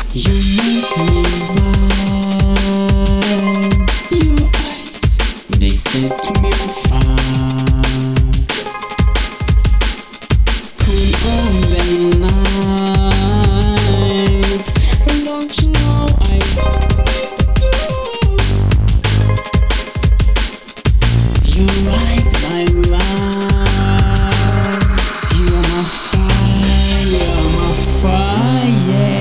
You make me wild. Your eyes, they set me on fire. Cool on the night. Don't you know I you light my life. You are my fire, you are my fire.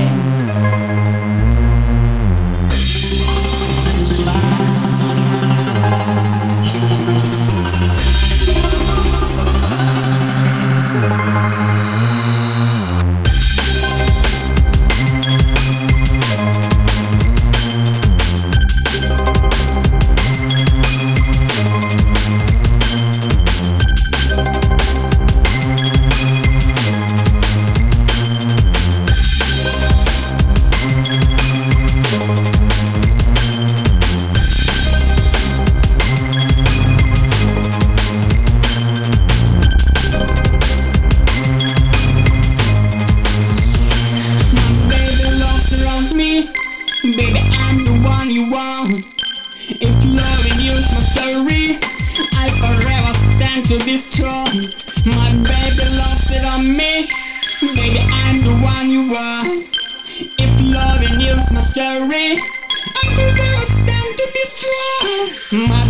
Baby, I'm the one you want. If loving you's my story, I forever stand to be strong. My baby loves it on me. Baby, I'm the one you want. If loving you's my story, I forever stand to be strong. My